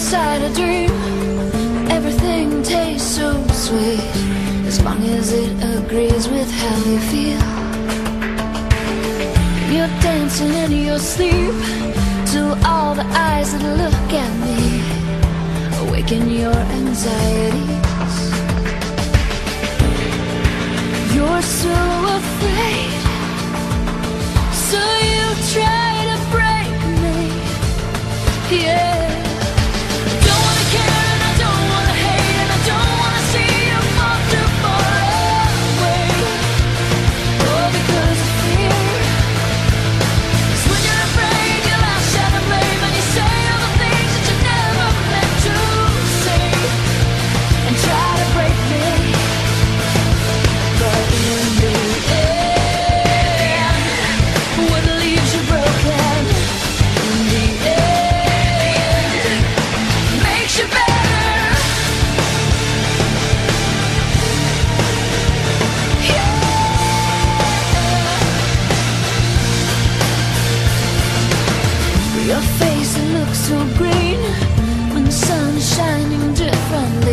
inside a dream. Everything tastes so sweet as long as it agrees with how you feel. You're dancing in your sleep to all the eyes that look at me, awaken your anxieties. You're so afraid, so you try to break me, yeah. Your face, it looks so green when the sun is shining differently.